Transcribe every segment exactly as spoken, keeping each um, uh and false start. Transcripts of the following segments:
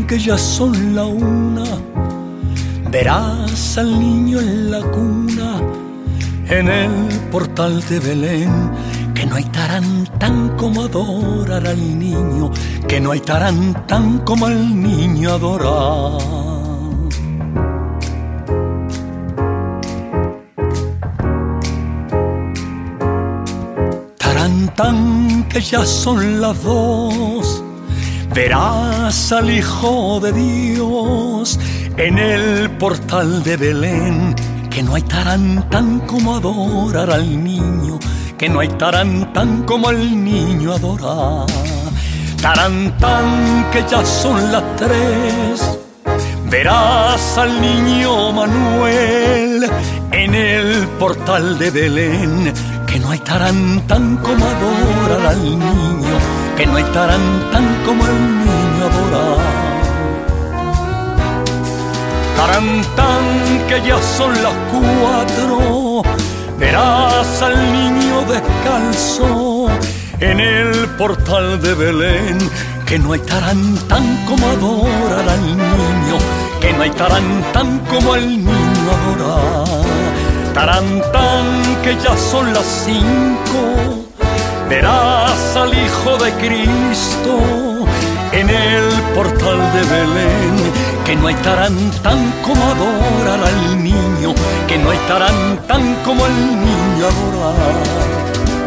que ya son la una, verás al niño en la cuna, en el portal de Belén, que no hay tarantán como adorar al niño, que no hay tarantán como al niño adorar. Tarantán, que ya son las dos, verás al Hijo de Dios en el portal de Belén, que no hay tarantán como adorar al niño, que no hay tarantán como al niño adorar. Tarantán, que ya son las tres, verás al niño Manuel en el portal de Belén, que no hay tarantán como adorar al niño, que no hay tarantán como al niño adorar. Tarantán, que ya son las cuatro, verás al niño descalzo en el portal de Belén, que no hay tarantán como adorar al niño, que no hay tarantán como al niño adorar. Tarantán, que ya son las cinco, verás al Hijo de Cristo en el portal de Belén, que no hay tarantán como adorar al niño, que no hay tarantán como al niño adorar.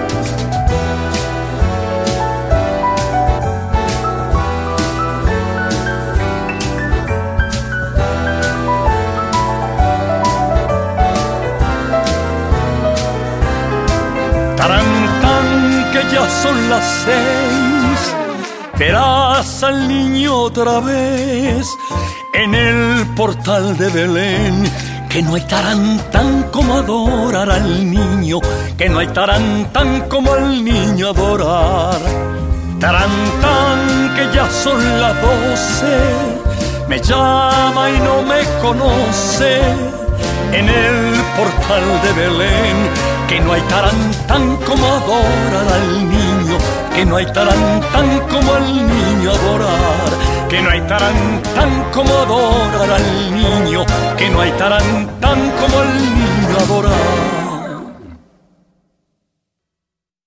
Tarantán, que ya son las seis, verás al niño otra vez en el portal de Belén, que no hay tarantán como adorar al niño, que no hay tarantán como al niño adorar. Tarantán, que ya son las doce, me llama y no me conoce en el portal de Belén, que no hay tarantán como adorar al niño, que no hay tarantán como al niño adorar, que no hay tarantán como adorar al niño, que no hay tarantán como al niño adorar.